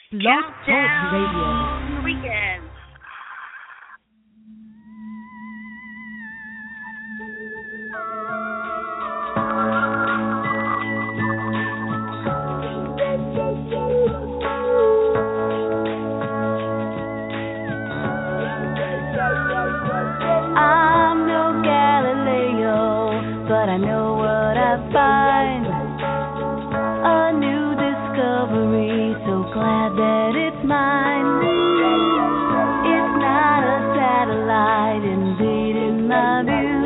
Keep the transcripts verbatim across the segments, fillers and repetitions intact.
Blog Talk Radio. Countdown weekend. I'm no Galileo, but I know what I find. A new discovery, so glad that it's mine. It's not a satellite invading my view.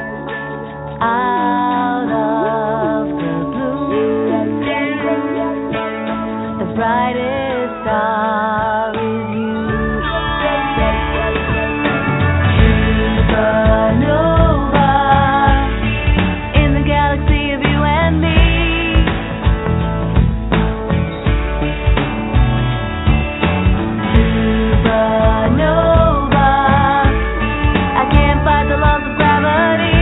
Out of the blue, the brightest star is you. Supernova in the galaxy of you and me. Supernova, I can't fight the laws of gravity.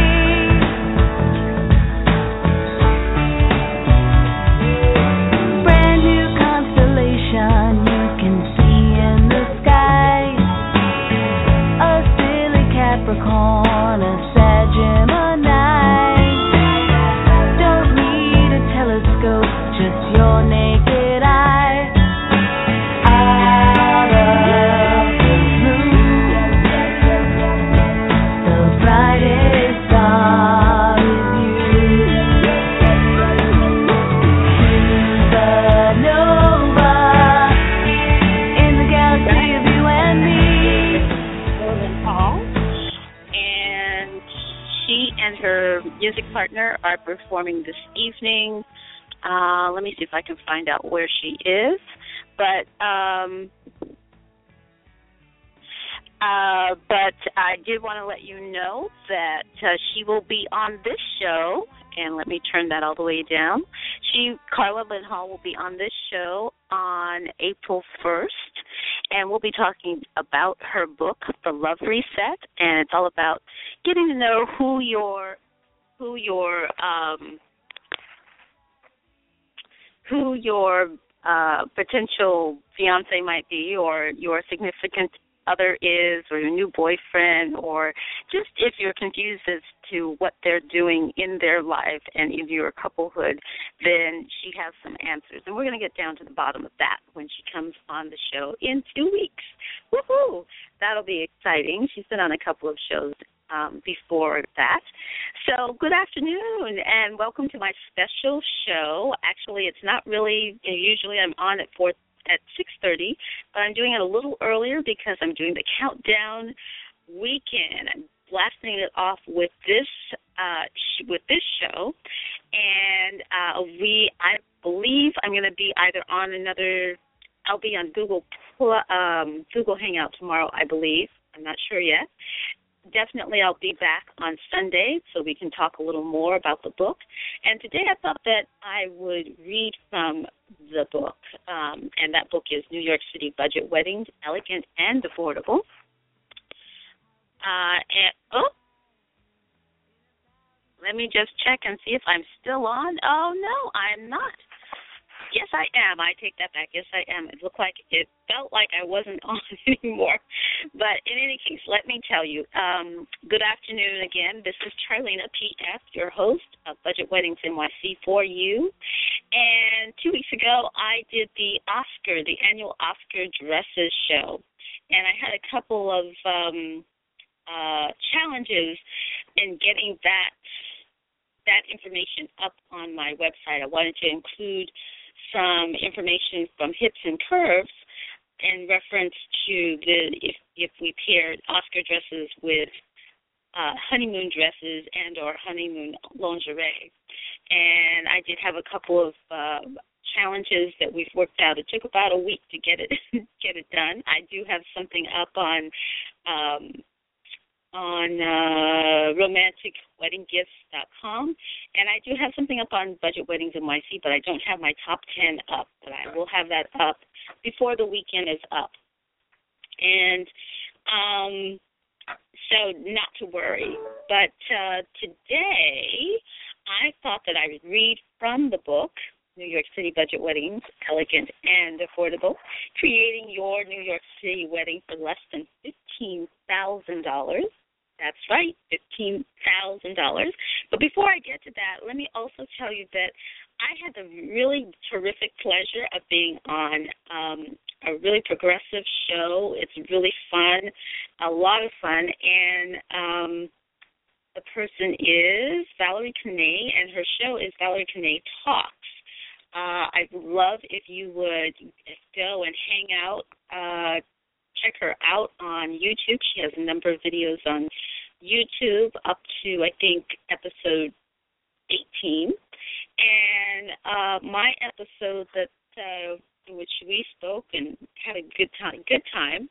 Brand new constellation you can see in the sky. A silly Capricorn, a sad Gemini. Don't need a telescope, just your naked eye. Out of the blue, the brightest star is you. Supernova in the galaxy of you and me. Roland Hall, and she and her music partner are performing this evening. Uh, let me see if I can find out where she is. But um, uh, but I did want to let you know that uh, she will be on this show. And let me turn that all the way down. She, Carla Lynn Hall, will be on this show on April first, and we'll be talking about her book, The Love Reset, and it's all about getting to know who your who your um, who your uh, potential fiance might be, or your significant other is, or your new boyfriend, or just if you're confused as to what they're doing in their life and in your couplehood, then she has some answers. And we're going to get down to the bottom of that when she comes on the show in two weeks. Woohoo! That'll be exciting. She's been on a couple of shows um, before that. So good afternoon, and welcome to my special show. Actually, it's not really, you know, usually I'm on at four at six thirty, but I'm doing it a little earlier because I'm doing the countdown weekend. I'm blasting it off with this uh, sh- with this show, and uh, we I believe I'm going to be either on another. I'll be on Google Pl- um, Google Hangout tomorrow, I believe. I'm not sure yet. Definitely I'll be back on Sunday so we can talk a little more about the book. And today I thought that I would read from the book, um, and that book is New York City Budget Weddings, Elegant and Affordable. Uh, and, oh, let me just check and see if I'm still on. Oh, no, I'm not. Yes, I am. I take that back. Yes, I am. It looked like, it felt like I wasn't on anymore. But in any case, let me tell you, um, good afternoon again. This is Charlena P F, your host of Budget Weddings N Y C for you. And two weeks ago, I did the Oscar, the annual Oscar Dresses show. And I had a couple of um, uh, challenges in getting that that information up on my website. I wanted to include some information from Hips and Curves in reference to the if if we paired Oscar dresses with uh, honeymoon dresses and or honeymoon lingerie. And I did have a couple of uh, challenges that we've worked out. It took about a week to get it get it done. I do have something up on um, on uh, romantic wedding gifts dot com, and I do have something up on Budget Weddings N Y C, but I don't have my top ten up, but I will have that up before the weekend is up. And um, so not to worry, but uh, today I thought that I would read from the book New York City budget weddings, elegant and affordable, creating your New York City wedding for less than fifteen thousand dollars. That's right, fifteen thousand dollars. But before I get to that, let me also tell you that I had the really terrific pleasure of being on um, a really progressive show. It's really fun, a lot of fun, and um, the person is Valerie Canay, and her show is Valerie Canay Talks. Uh, I'd love if you would go and hang out, uh, check her out on YouTube. She has a number of videos on YouTube up to, I think, episode eighteen. And uh, my episode that uh, in which we spoke and had a good time, good time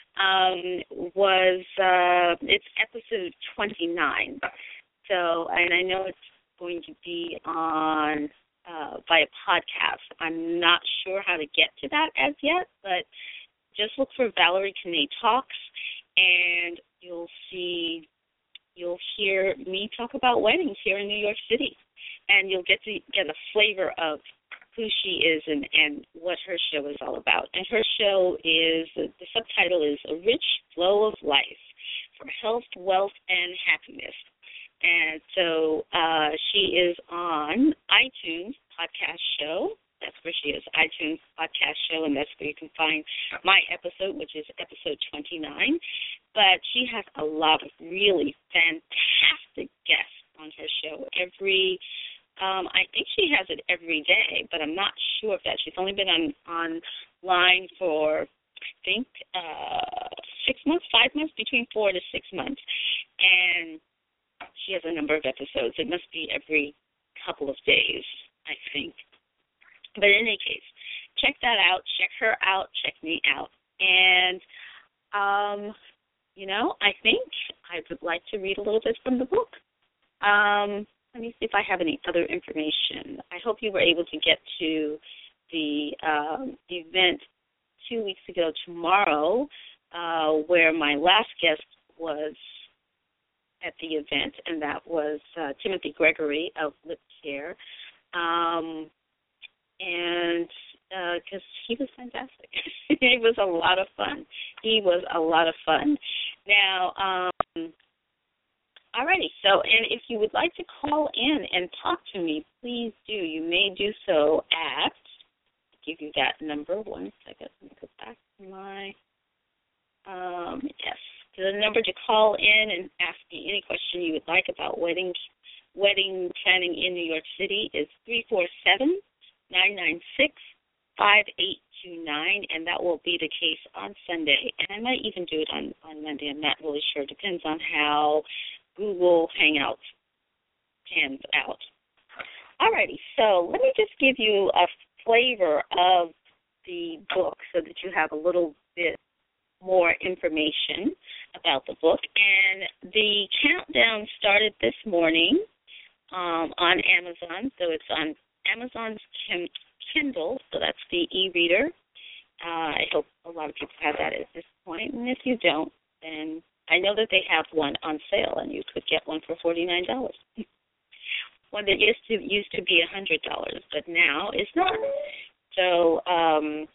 um, was uh, it's episode twenty-nine. So, and I know it's going to be on uh, via podcast. I'm not sure how to get to that as yet, but just look for Valerie Canay Talks, and you'll see, you'll hear me talk about weddings here in New York City. And you'll get to get a flavor of who she is and, and what her show is all about. And her show is, the subtitle is A Rich Flow of Life for Health, Wealth, and Happiness. And so uh, she is on iTunes podcast show. That's where she is, iTunes podcast show, and that's where you can find my episode, which is episode twenty-nine. But she has a lot of really fantastic guests on her show. Every Um, I think she has it every day, but I'm not sure of that. She's only been on online for, I think, uh, six months, five months, between four to six months. And she has a number of episodes. It must be every couple of days, I think. But in any case, check that out. Check her out. Check me out. And, um, you know, I think I would like to read a little bit from the book. Um Let me see if I have any other information. I hope you were able to get to the um, event two weeks ago tomorrow, uh, where my last guest was at the event, and that was uh, Timothy Gregory of Lip Care. Um, and because uh, he was fantastic. It was a lot of fun. He was a lot of fun. Now, um, alrighty, so, and if you would like to call in and talk to me, please do. You may do so at, I'll give you that number, one second, let me go back to my, um, yes, the number to call in and ask me any question you would like about wedding, wedding planning in New York City is three four seven, nine nine six, five eight two nine, and that will be the case on Sunday. And I might even do it on, on Monday. I'm not really sure. It depends on how Google Hangouts pans out. Alrighty, so let me just give you a flavor of the book so that you have a little bit more information about the book. And the countdown started this morning um, on Amazon, so it's on Amazon's Kindle, so that's the e-reader. Uh, I hope a lot of people have that at this point, and if you don't, then I know that they have one on sale, and you could get one for forty-nine dollars. One that used to used to be one hundred dollars, but now it's not. So, um,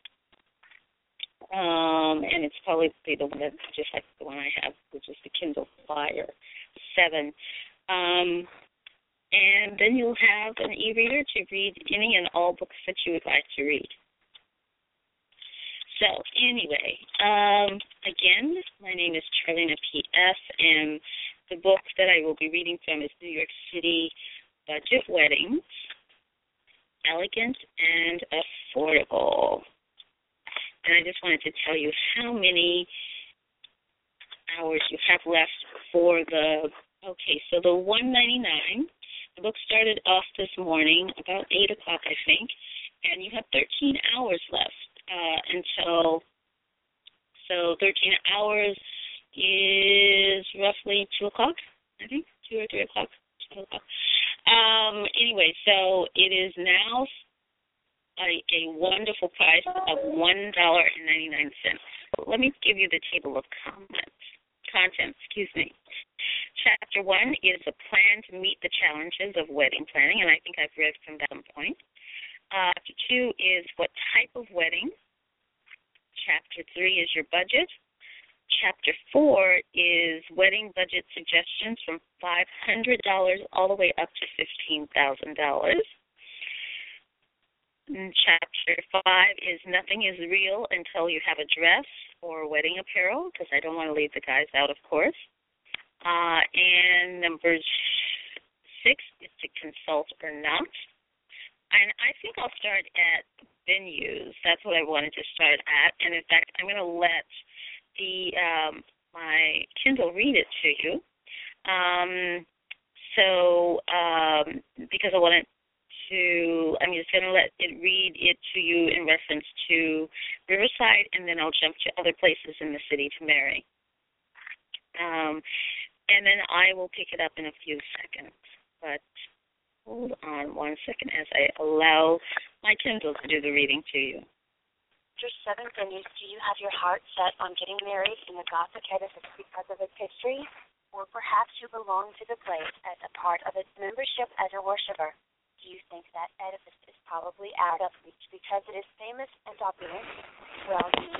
um, and it's probably the one that's just like the one I have, which is the Kindle Fire seven. Um, and then you'll have an e-reader to read any and all books that you would like to read. So anyway, um, again, my name is Charlena P S, and the book that I will be reading from is New York City Budget Weddings, Elegant and Affordable. And I just wanted to tell you how many hours you have left for the, okay, so the one ninety-nine, the book started off this morning about eight o'clock, I think, and you have thirteen hours left. Uh, until, so thirteen hours is roughly two o'clock, I think, two or three o'clock, two o'clock. Um, anyway, so it is now a, a wonderful price of one dollar and ninety-nine cents. Let me give you the table of comments, content, excuse me. Chapter one is a plan to meet the challenges of wedding planning, and I think I've read from that point. Uh, chapter two is what type of wedding. Chapter three is your budget. Chapter four is wedding budget suggestions from five hundred dollars all the way up to fifteen thousand dollars. Chapter five is nothing is real until you have a dress or wedding apparel, because I don't want to leave the guys out, of course. Uh, and number six is to consult or not. And I think I'll start at venues. That's what I wanted to start at. And, in fact, I'm going to let the um, my Kindle read it to you. Um, so um, because I wanted to, I'm just going to let it read it to you in reference to Riverside, and then I'll jump to other places in the city to marry. Um, and then I will pick it up in a few seconds. But hold on one second as I allow my Kindle to do the reading to you. Chapter seven venues, do you have your heart set on getting married in the Gothic edifice because of its history? Or perhaps you belong to the place as a part of its membership as a worshiper? Do you think that edifice is probably out of reach because it is famous and opulent? Well, you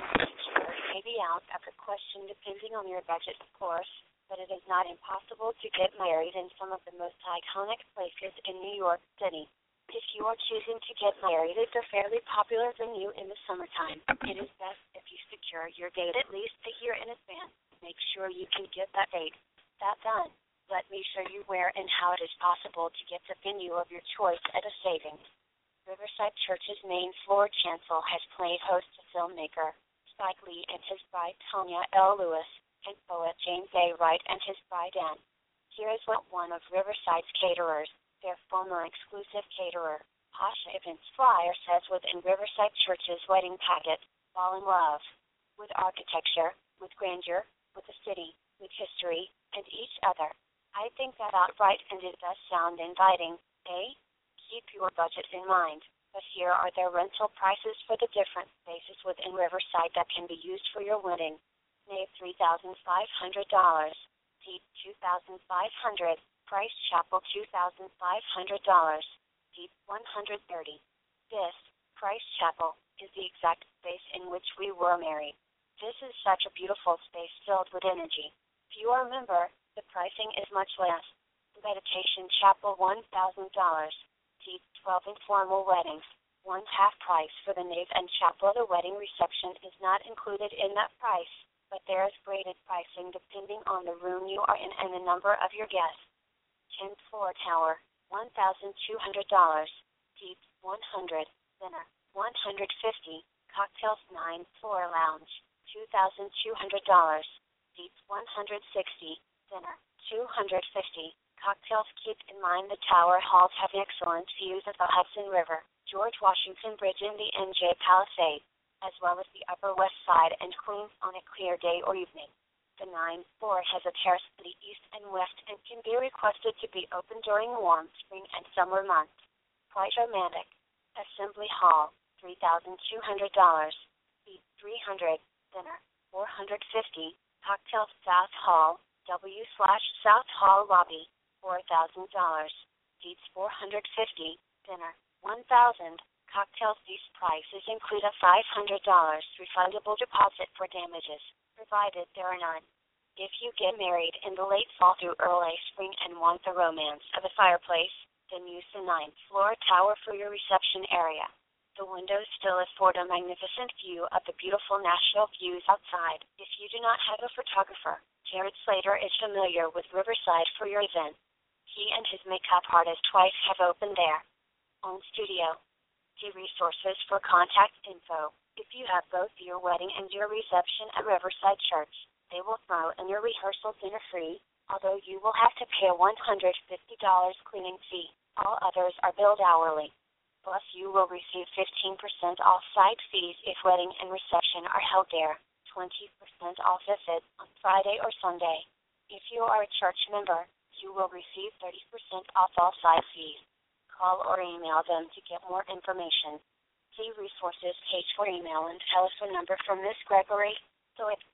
may be out of the question depending on your budget, of course, but it is not impossible to get married in some of the most iconic places in New York City. If you are choosing to get married at a fairly popular venue in the summertime, it is best if you secure your date at least a year in advance. Make sure you can get that date. That done, let me show you where and how it is possible to get the venue of your choice at a savings. Riverside Church's main floor chancel has played host to filmmaker Spike Lee and his bride Tonya L. Lewis, and poet James A. Wright and his bride Anne. Here is what one of Riverside's caterers, their former exclusive caterer, Posh Evans Flyer, says within Riverside Church's wedding packet: fall in love with architecture, with grandeur, with the city, with history, and each other. I think that outright, and it does sound inviting. A. Keep your budget in mind, but here are their rental prices for the different spaces within Riverside that can be used for your wedding. Nave three thousand five hundred dollars, Deep two thousand five hundred dollars, Price Chapel two thousand five hundred dollars, Deep one hundred thirty dollars. This, Price Chapel, is the exact space in which we were married. This is such a beautiful space filled with energy. If you are a member, the pricing is much less. Meditation Chapel one thousand dollars, Deep twelve informal weddings, one half price for the nave and chapel. The wedding reception is not included in that price, but there is graded pricing depending on the room you are in and the number of your guests. tenth floor tower, one thousand two hundred dollars, Deep one hundred dollars, dinner, one hundred fifty dollars, cocktails nine floor lounge, two thousand two hundred dollars, Deep one hundred sixty dollars, dinner, two hundred fifty dollars, cocktails. Keep in mind the tower halls have excellent views of the Hudson River, George Washington Bridge, and the M J Palisades, as well as the Upper West Side and Queens on a clear day or evening. The ninth floor has a terrace to the east and west and can be requested to be open during warm spring and summer months. Quite romantic. Assembly Hall, three thousand two hundred dollars, Seat three hundred, dinner, four hundred fifty dollars, cocktails. South Hall, W slash South Hall lobby, four thousand dollars, Seats four hundred fifty dollars, dinner, one thousand dollars, cocktails. These prices include a five hundred dollars refundable deposit for damages, provided there are none. If you get married in the late fall through early spring and want the romance of a fireplace, then use the ninth floor tower for your reception area. The windows still afford a magnificent view of the beautiful national views outside. If you do not have a photographer, Jared Slater is familiar with Riverside for your event. He and his makeup artist twice have opened there. Own studio. See resources for contact info. If you have both your wedding and your reception at Riverside Church, they will throw in your rehearsal dinner free, although you will have to pay a one hundred fifty dollars cleaning fee. All others are billed hourly. Plus, you will receive fifteen percent off site fees if wedding and reception are held there, twenty percent off visit on Friday or Sunday. If you are a church member, you will receive thirty percent off all site fees. Call or email them to get more information. See resources page for email and telephone number from Miss Gregory. So it.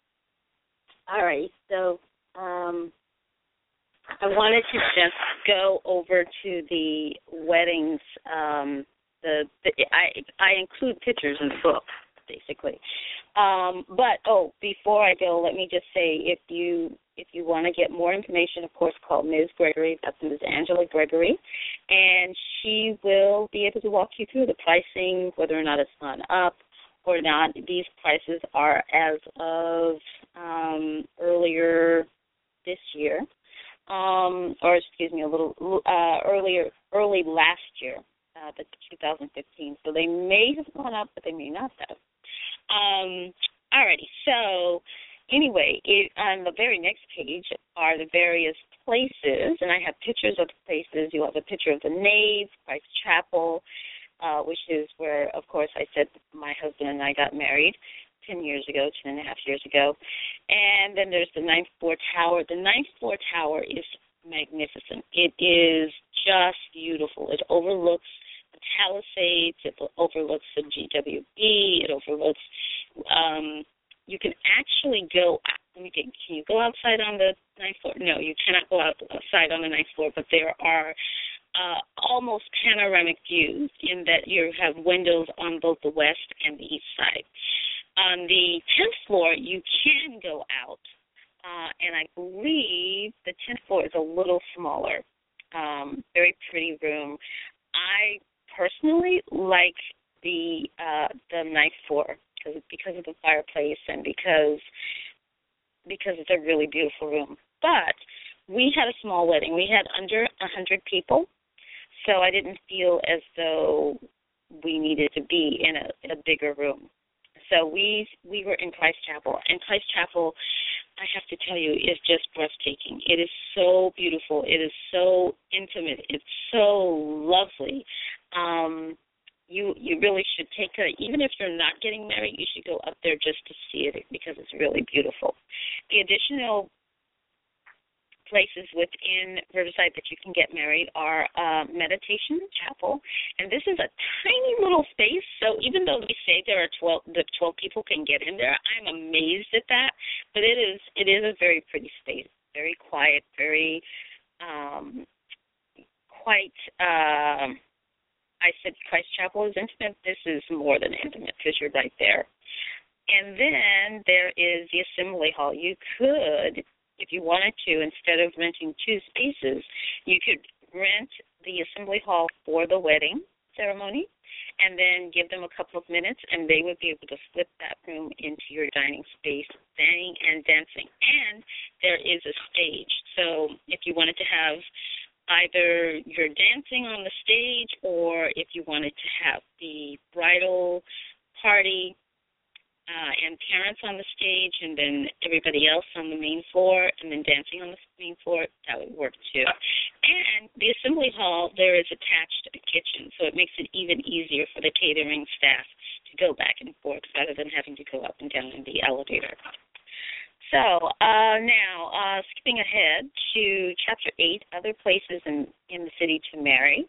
All right. So um, I wanted to just go over to the weddings, um, the, the I I include pictures in the book, basically. Um, but oh, before I go, let me just say, if you if you want to get more information, of course, call Miz Gregory. That's Miz Angela Gregory, and she will be able to walk you through the pricing, whether or not it's gone up or not. These prices are as of um, earlier this year, um, or excuse me, a little uh, earlier, early last year, uh, the two thousand fifteen. So they may have gone up, but they may not have. Um, alrighty, so anyway, it, on the very next page are the various places, and I have pictures of the places. You have a picture of the nave, Christ Chapel, uh, which is where, of course, I said my husband and I got married ten years ago, ten and a half years ago. And then there's the ninth floor tower. The ninth floor tower is magnificent. It is just beautiful. It overlooks the Palisades. It overlooks the G W B. It overlooks, um, you can actually go, let me think, can you go outside on the ninth floor? No, you cannot go out, outside on the ninth floor, but there are uh, almost panoramic views in that you have windows on both the west and the east side. On the tenth floor, you can go out, uh, and I believe the tenth floor is a little smaller. Um, very pretty room. I personally like the uh, the ninth floor because because of the fireplace and because because it's a really beautiful room. But we had a small wedding. We had under a hundred people, so I didn't feel as though we needed to be in a, a bigger room. So we we were in Christ Chapel, and Christ Chapel, I have to tell you, is just breathtaking. It is so beautiful. It is so intimate. It's so lovely. Um, you you really should take a, even if you're not getting married, you should go up there just to see it because it's really beautiful. The additional places within Riverside that you can get married are uh, Meditation Chapel, and this is a tiny little space. So even though they say there are twelve, the twelve people can get in there, I'm amazed at that. But it is it is a very pretty space, very quiet, very um, quite. Uh, I said Christ Chapel is intimate. This is more than intimate because you're right there. And then there is the Assembly Hall. You could, if you wanted to, instead of renting two spaces, you could rent the Assembly Hall for the wedding ceremony and then give them a couple of minutes, and they would be able to flip that room into your dining space, dining and dancing. And there is a stage. So if you wanted to have either you're dancing on the stage or if you wanted to have the bridal party uh, and parents on the stage and then everybody else on the main floor and then dancing on the main floor, that would work too. And the Assembly Hall, there is attached to the kitchen, so it makes it even easier for the catering staff to go back and forth rather than having to go up and down in the elevator. So uh, now, uh, skipping ahead to Chapter eight, Other Places in, in the City to Marry.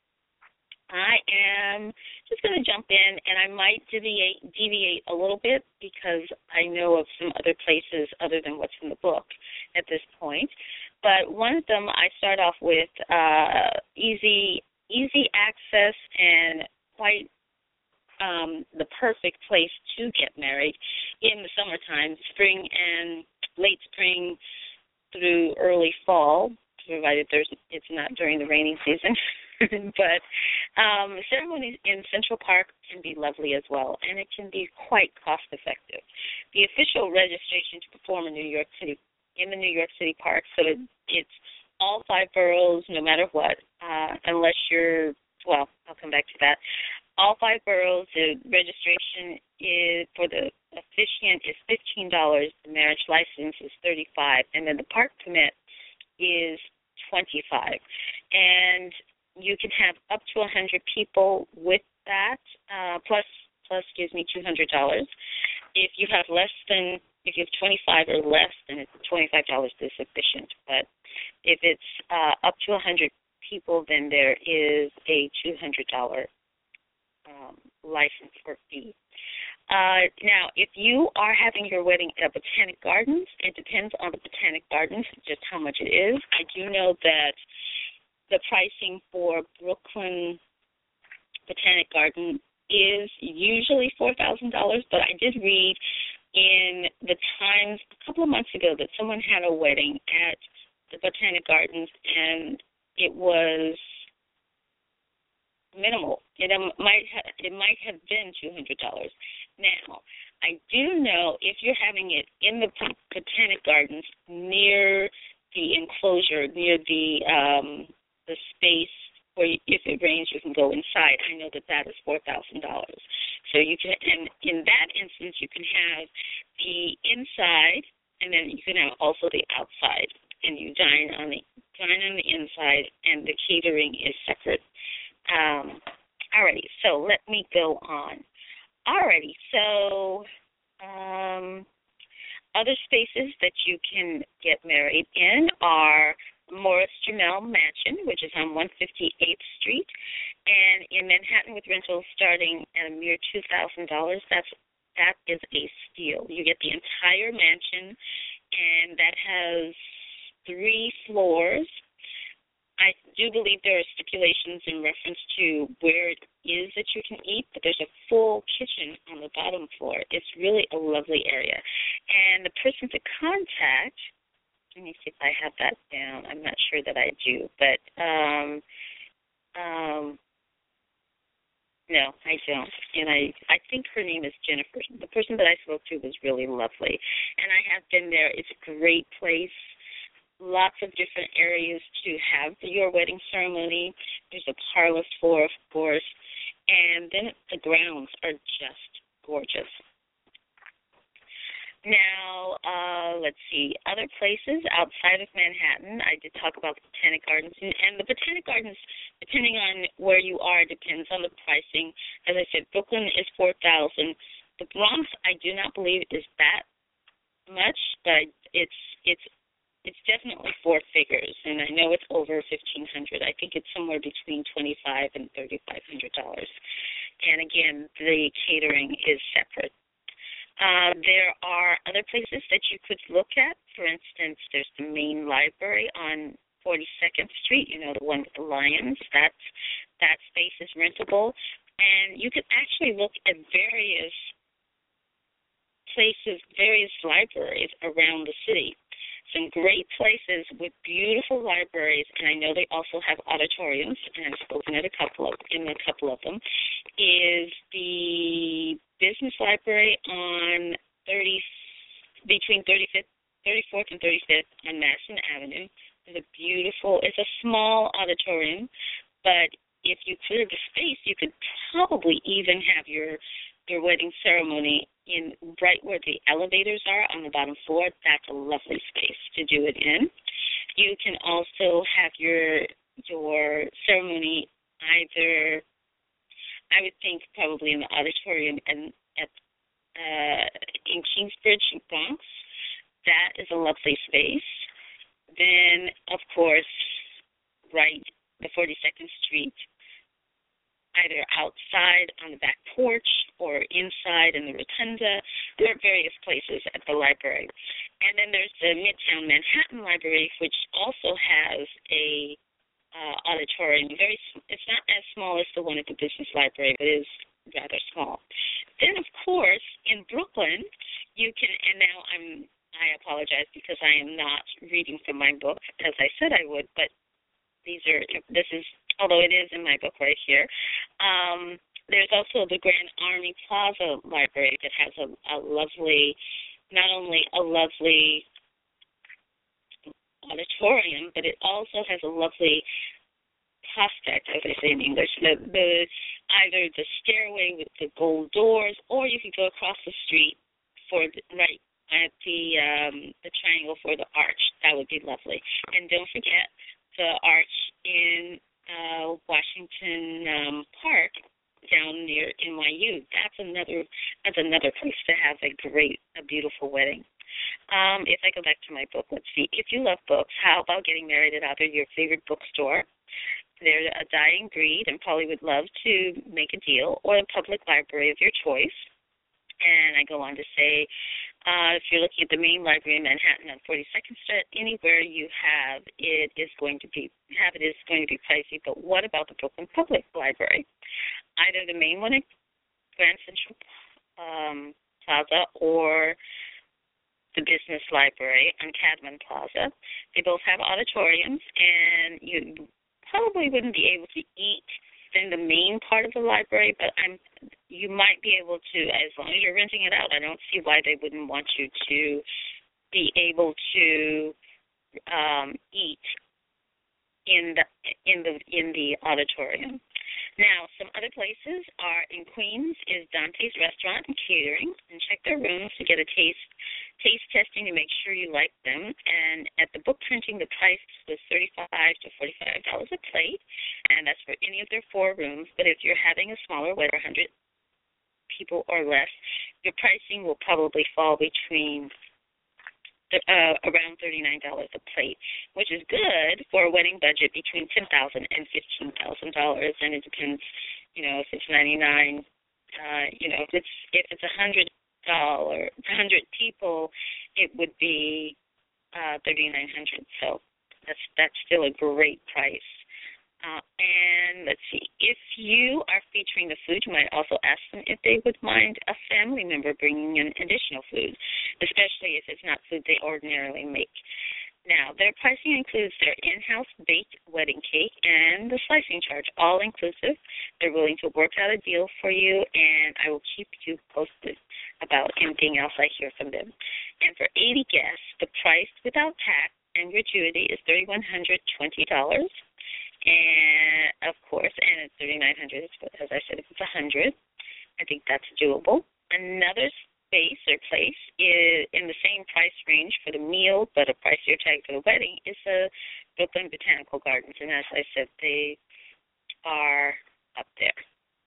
I am just going to jump in, and I might deviate, deviate a little bit because I know of some other places other than what's in the book at this point. But one of them I start off with uh, easy, easy access and quite Um, the perfect place to get married in the summertime, spring and late spring through early fall, provided there's it's not during the rainy season. But um, ceremonies in Central Park can be lovely as well, and it can be quite cost effective. The official registration to perform in New York City in the New York City Park, so it, it's all five boroughs, no matter what, uh, unless you're well, I'll come back to that. All five boroughs, the registration is for the officiant is fifteen dollars. The marriage license is thirty-five dollars, and then the park permit is twenty-five dollars. And you can have up to one hundred people with that, uh, plus, plus, excuse me, two hundred dollars. If you have less than, if you have twenty-five or less, then it's twenty-five dollars is sufficient. But if it's uh, up to one hundred people, then there is a two hundred dollars Um, license or fee. Uh, now, if you are having your wedding at Botanic Gardens, it depends on the Botanic Gardens just how much it is. I do know that the pricing for Brooklyn Botanic Garden is usually four thousand dollars, but I did read in the Times a couple of months ago that someone had a wedding at the Botanic Gardens, and it was minimal. It um, might ha- it might have been two hundred dollars. Now, I do know if you're having it in the Botanic Gardens near the enclosure, near the um, the space where you, if it rains, you can go inside. I know that that is four thousand dollars. So you can, and in that instance, you can have the inside, and then you can have also the outside, and you dine on the dine on the inside, and the catering is separate. Um, alrighty, so let me go on. Alrighty, so um, other spaces that you can get married in are Morris Jamel Mansion, which is on one hundred fifty-eighth Street, and in Manhattan with rentals starting at a mere two thousand dollars. That's that is a steal. You get the entire mansion, and that has three floors. I do believe there are stipulations in reference to where it is that you can eat, but there's a full kitchen on the bottom floor. It's really a lovely area. And the person to contact, let me see if I have that down. I'm not sure that I do, but um, um, no, I don't. And I, I think her name is Jennifer. The person that I spoke to was really lovely. And I have been there. It's a great place. Lots of different areas to have your wedding ceremony. There's a parlor floor, of course, and then the grounds are just gorgeous. Now, uh, let's see, other places outside of Manhattan, I did talk about the Botanic Gardens, and, and the Botanic Gardens, depending on where you are, depends on the pricing. As I said, Brooklyn is four thousand dollars. The Bronx, I do not believe is that much, but it's it's It's definitely four figures, and I know it's over fifteen hundred dollars. I think it's somewhere between twenty-five hundred dollars and thirty-five hundred dollars. And again, the catering is separate. Uh, there are other places that you could look at. For instance, there's the main library on forty-second Street, you know, the one with the lions. That's, that space is rentable. And you could actually look at various places, various libraries around the city. Some great places with beautiful libraries, and I know they also have auditoriums, and I've spoken at a couple of in a couple of them, is the Business Library on thirty between thirty-fifth, thirty-fourth and thirty-fifth on Madison Avenue. It's a beautiful, it's a small auditorium, but if you clear the space, you could probably even have your your wedding ceremony in right where the elevators are on the bottom floor. That's a lovely space to do it in. You can also have your your ceremony either, I would think probably in the auditorium and at uh, in Kingsbridge, Bronx. That is a lovely space. Then, of course, right, the forty-second Street, either outside on the back porch or inside in the rotunda. There are various places at the library. And then there's the Midtown Manhattan Library, which also has a uh, auditorium. Very, it's not as small as the one at the Business Library, but it is rather small. Then, of course, in Brooklyn, you can, and now I'm, I apologize because I am not reading from my book, as I said I would, but these are, this is, although it is in my book right here. Um, there's also the Grand Army Plaza Library that has a, a lovely, not only a lovely auditorium, but it also has a lovely prospect, as I say in English. The, the either the stairway with the gold doors, or you could go across the street for the, right at the um, the triangle for the arch. That would be lovely. And don't forget the arch in uh, Washington um, Park down near N Y U. That's another that's another place to have a great, a beautiful wedding. Um, if I go back to my book, let's see. If you love books, how about getting married at either your favorite bookstore? They're a dying breed, and Polly would love to make a deal, or a public library of your choice. And I go on to say, uh, if you're looking at the main library in Manhattan on forty-second Street, anywhere you have it is going to be have it is going to be pricey. But what about the Brooklyn Public Library? either the main one at Grand Central um, Plaza or the Business Library on Cadman Plaza. They both have auditoriums, and you probably wouldn't be able to eat in the main part of the library, but I'm you might be able to, as long as you're renting it out. I don't see why they wouldn't want you to be able to um, eat in the in the in the auditorium. Now, some other places are in Queens is Dante's Restaurant and Catering, and check their rooms to get a taste taste testing to make sure you like them. And at the book printing, the price was thirty-five to forty-five dollars a plate, and that's for any of their four rooms. But if you're having a smaller wedding, one hundred people or less, your pricing will probably fall between Uh, around thirty-nine dollars a plate, which is good for a wedding budget between ten thousand dollars and fifteen thousand dollars, and it depends, you know, if it's ninety-nine, uh, you know, if it's if it's one hundred dollars, one hundred people, it would be uh, thirty-nine hundred dollars, so that's, that's still a great price. Uh, and let's see, if you are featuring the food, you might also ask them if they would mind a family member bringing in additional food, especially if it's not food they ordinarily make. Now, their pricing includes their in-house baked wedding cake and the slicing charge, all inclusive. They're willing to work out a deal for you, and I will keep you posted about anything else I hear from them. And for eighty guests, the price without tax and gratuity is three thousand one hundred twenty dollars. And, of course, and it's thirty-nine hundred dollars, as I said, if it's one hundred dollars, I think that's doable. Another space or place is in the same price range for the meal, but a pricier tag for the wedding, is the Brooklyn Botanical Gardens. And as I said, they are up there.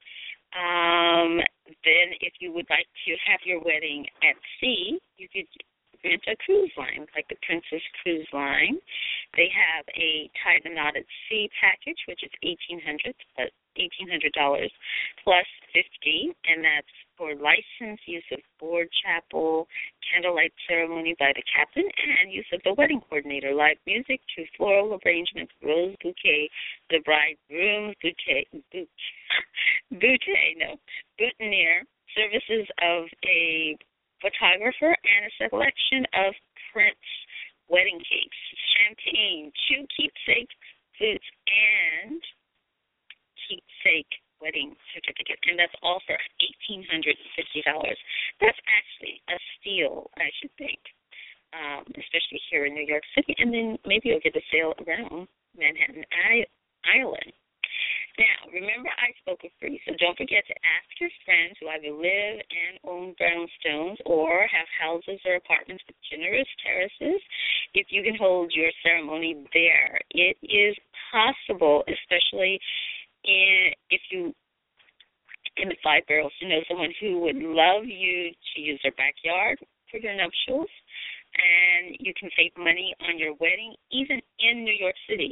Um, then if you would like to have your wedding at sea, you could rent a cruise line, like the Princess Cruise Line. They have a Tied and Knot at Sea package, which is eighteen hundred dollars, but eighteen hundred dollars plus fifty dollars, and that's for licensed use of board chapel, candlelight ceremony by the captain, and use of the wedding coordinator, live music, true floral arrangements, rose bouquet, the bridegroom's bouquet, bouquet, bouquet, no, boutonniere, services of a photographer, and a selection of Prince wedding cakes, champagne, two keepsake foods, and keepsake wedding certificate. And that's all for eighteen hundred fifty dollars. That's actually a steal, I should think, um, especially here in New York City. And then maybe you'll get a sale around Manhattan Island. Now, remember I spoke of free, so don't forget to ask your friends who either live and own brownstones or have houses or apartments with generous terraces if you can hold your ceremony there. It is possible, especially in, if you, in the Five Barrels, to know someone who would love you to use their backyard for your nuptials, and you can save money on your wedding even in New York City.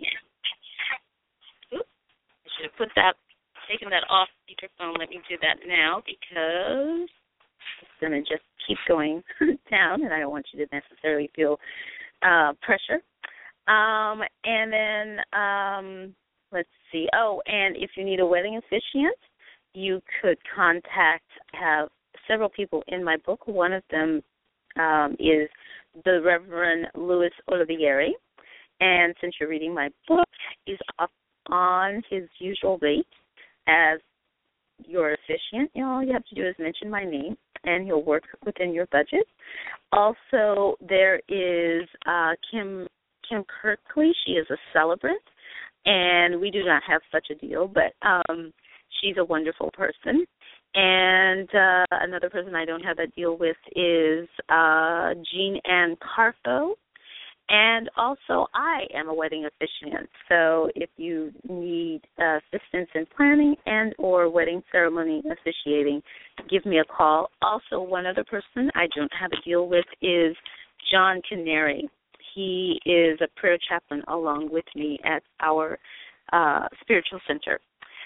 Should have put that, taken that off speakerphone. Let me do that now because it's going to just keep going down, and I don't want you to necessarily feel uh, pressure. Um, and then um, let's see. Oh, and if you need a wedding officiant, you could contact. Have several people in my book. One of them um, is the Reverend Louis Olivieri, and since you're reading my book, he's off on his usual rate as your officiant. You know, all you have to do is mention my name, and he'll work within your budget. Also, there is uh, Kim Kim Kirkley. She is a celebrant, and we do not have such a deal, but um, she's a wonderful person. And uh, another person I don't have a deal with is uh, Jean Ann Carfo. And also, I am a wedding officiant, so if you need uh, assistance in planning and or wedding ceremony officiating, give me a call. Also, one other person I don't have a deal with is John Canary. He is a prayer chaplain along with me at our uh, spiritual center.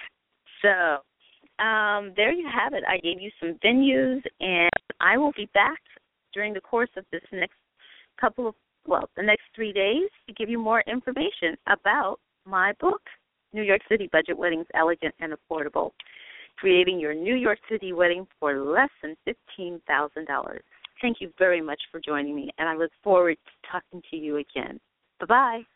So um, there you have it. I gave you some venues, and I will be back during the course of this next couple of well, the next three days to give you more information about my book, New York City Budget Weddings, Elegant and Affordable. creating your New York City wedding for less than fifteen thousand dollars. Thank you very much for joining me, and I look forward to talking to you again. Bye-bye.